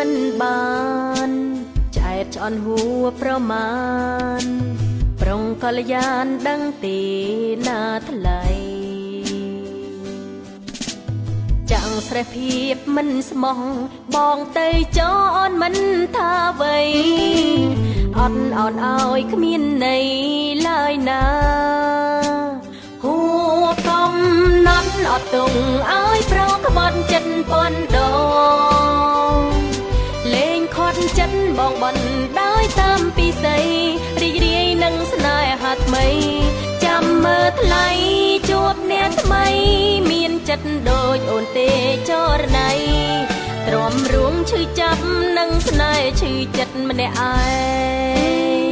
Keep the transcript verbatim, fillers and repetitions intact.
មិនបានចែកឆ្អន់ហួរប្រមាណប្រុងកល្យានដឹងទេណាថ្លៃចាំងស្រេះភាពមិនស្មោះបងទៅចោអនមិនថាអ្វីអត់អន់ឲ្យគ្មានន័យឡើយណាហួកំណត់អត់ទុងឲ្យប្រក្បត់ចិត្តប៉ុនដងលេងខត់ចិត្តបងបនដោយតាមពីស័យរីករាយនឹងស្នេហាថ្មីចាំមើលថ្លៃជួបអ្នកថ្មីមានចិត្តដូចអូនទេចរណៃទ្រាំរួងឈឺចាប់នឹងស្នេហ៍ឈឺចិត្តម្នាក់ឯង